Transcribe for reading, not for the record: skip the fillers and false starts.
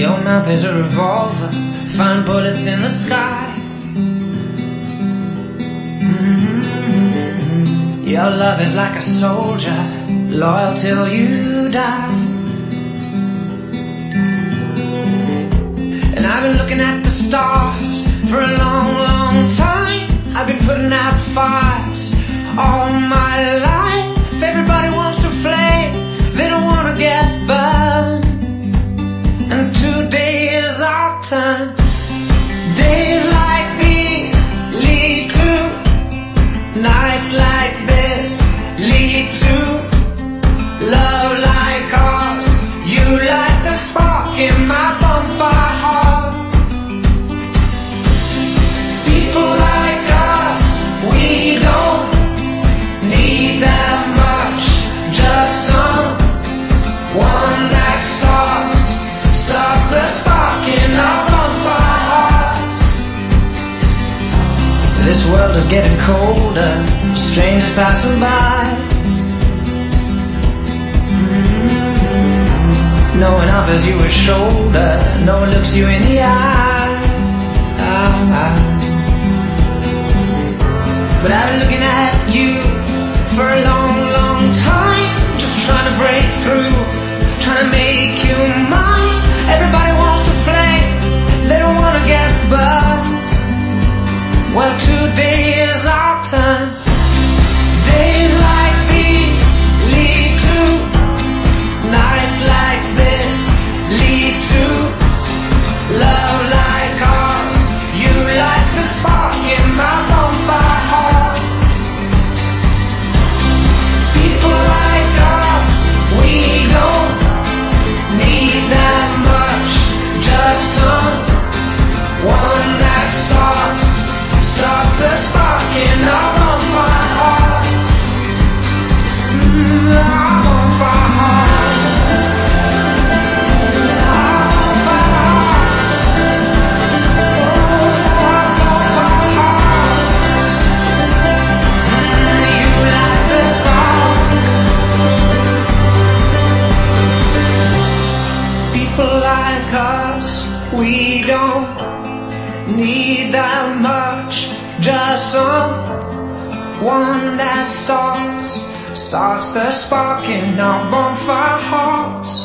Your mouth is a revolver, find bullets in the sky. Your love is like a soldier, loyal till you die. And I've been looking at the stars for a long, long time. I've been putting out fires all my life. Everybody wants to flame, they don't want to get burned. And today is our turn. Days like these lead to nights like this, lead to love like ours. You light the spark in my bonfire heart. People like us, we don't need that much, just someone that starts the spark in our bonfire hearts. This world is getting colder, strangers passing by. No one offers you a shoulder, no one looks you in the eye. But I've been looking at you for a long, long time, just trying to break through, trying to make you mine. Everybody wants to flame, they don't want to get burned. Well, today is our turn. Days like these lead to nights like this, lead to love like ours. You light the spark in my bonfire heart. People like us, we don't need that much, just someone that starts the spark in our bonfire hearts. Our bonfire hearts. Our bonfire hearts. You light the spark. People like us, we don't need that much, just someone that starts the spark in our bonfire hearts.